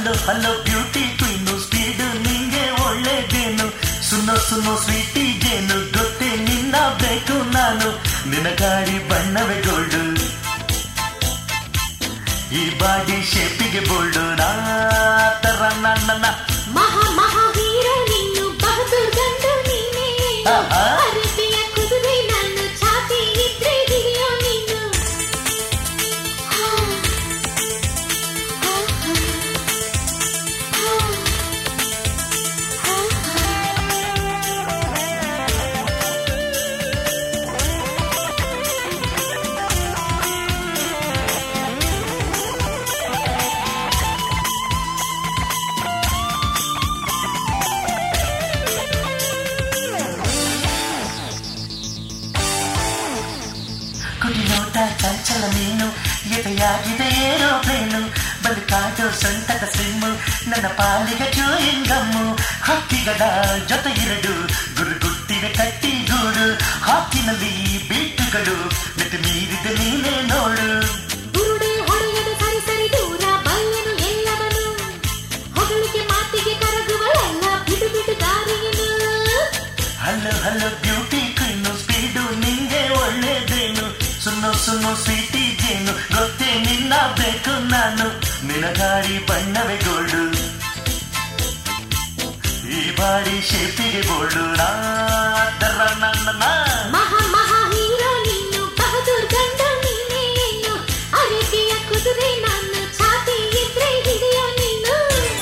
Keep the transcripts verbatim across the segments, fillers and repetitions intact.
hello hello beauty queen speed ನಿಂಗೆ ಒಳ್ಳೇದೇನು ಸುನ್ನೋ ಸುನ್ನೋ Sweety ಜೇನು ಗೊತ್ತೇ ನಿನ್ನ ಬೇಕು ನಾನು ನಿನ್ನ ಗಾಡಿ ಬಣ್ಣವೇ ಗೋಲ್ಡು ಈ ಬಾಡಿ ಶೇಪಿಗೆ ಬೋಲ್ಡು ನಾ ತರ ನನ್ನ ಮಹಾ ಮಹಾ ವೀರ ನೀನು ಬಹದ್ದೂರ್ ಗಂಡು ನೀನೇ ಅರೇಬಿಯ ಕುದುರೆ ನಾನು ಛಾತಿ ಇದ್ರೆ ಹಿಡಿಯೋ ನೀನು ಕುಡಿನೋಟ ಚಂಚಲ ನೀನು ಎದೆಯಾಗಿದೆ ಏರೋಪ್ಲೇನು ಬದುಕಾಟೋ ಸೊಂಟದ ಸಿಮ್ಮು ನನ್ನ ಪಾಲಿಗೆ ಚೂಯಿಂಗಮ್ಮು ಹಕ್ಕಿಗಳ ಜೊತೆ ಎರಡು ಗುರುಗುಟ್ಟಿವೆ ಕಟ್ಟಿ ಗೂಡು ಹಾಕಿನಲ್ಲಿ ಬೀಟುಗಳು ಮಿತಿ ಮೀರಿದ ನೀನೇ ನೋಡು ಬುರುಡೆ ಹೊಡೆಯದ ಸರಿ ಸರಿ ದೂರ ಬಲ್ಲೆನು ಎಲ್ಲವನು ಹೊಗಳಿಕೆ ಮಾತಿಗೆ ಕರಗುವಳೆಲ್ಲ ಬಿಡು ಬಿಡು ದಾರಿಯನು hello hello beauty queen speed ನಿಂಗೆ ಒಳ್ಳೇದೇನು ಸುನ್ನೋ ಸುನ್ನೋ ಸ್ವೀಟಿ ಜೇನು ಗೊತ್ತೇ ನಿನ್ನ ಬೇಕು ನಾನು ನಿನ್ನ ಗಾಡಿ ಬಣ್ಣವೇ ಗೋಲ್ಡು ಈ ಬಾಡಿ ಶೇಪಿಗೆ ಬೋಲ್ಡು ನಾ ತರ ನನ್ನ ಮಹಾ ಮಹಾ ಹೀರೋ ನೀನು ಬಹದ್ದೂರ್ ಗಂಡ ನೀನೇ ಏನು ಅರೇಬಿಯ ಕುದುರೆ ನಾನು ಛಾತಿ ಇದ್ರೆ ಹಿಡಿಯೋ ನೀನು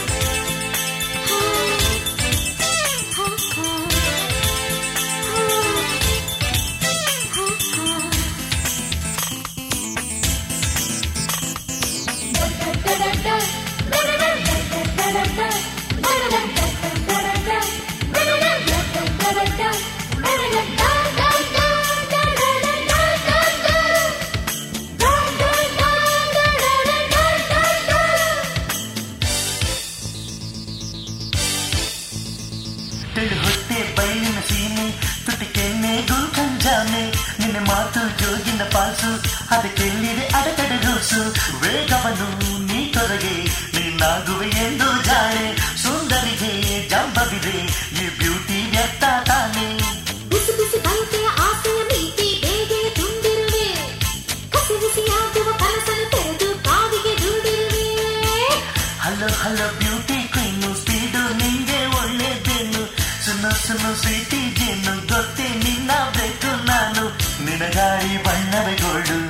ತೆಳು ಹೊಟ್ಟೆ ಬೈಲಿನ ಸೀಮೆ ತುಟಿ ಕೆನ್ನೆ ಗುಲ್ಕಂಜಾನೆ ನಿನ್ನ ಮಾತು ಜೋಗಿನ ಪಾಸು ಅದಕ್ಕೆಲ್ಲಿದೆ ಅಡತಡೆ ರೂಸು ವೇಗವನ್ನು ನೀ ತೊರಗೆ ನೀನಾಗುವೆ ಎಂದು ಜಾಣೆ ಸುಂದರಿಗೆ ಜಂಬವಿದೆ ಈ ಬ್ಯೂಟಿ ವ್ಯಕ್ತ ತಾನೆ ಬಿಸಿ ಬಿಸಿ ಬಯಕೆಯ ಆಸೆಯ ನೀತಿ ಬೇಗೆ ತುಂಬಿರುವೆ ಕಸಿ ಬಿಸಿಯಾಗುವ ಕನಸನ್ನು ತೆರೆದು ಕಾವಿಗೆ ದೂಡಿರುವೆ hello hello beauty queen speed ನಿಂಗೆ ಒಳ್ಳೇದೇನು ಸುನ್ನು ಸುನ್ನು ಸ್ವೀಟಿ ಜೇನು ಗೊತ್ತೇ ನಿನ್ನ ಬೇಕು ನಾನು ನಿನ್ನ ಗಾಡಿ ಬಣ್ಣವೇ ಗೋಲ್ಡು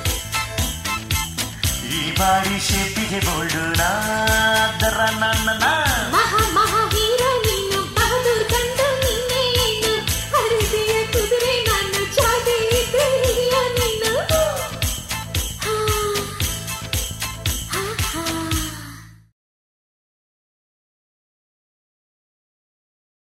ಈ ಬಾಡಿ ಶೇಪಿಗೆ ಬೋಲ್ಡು ನಾ ತರ ನನ್ನ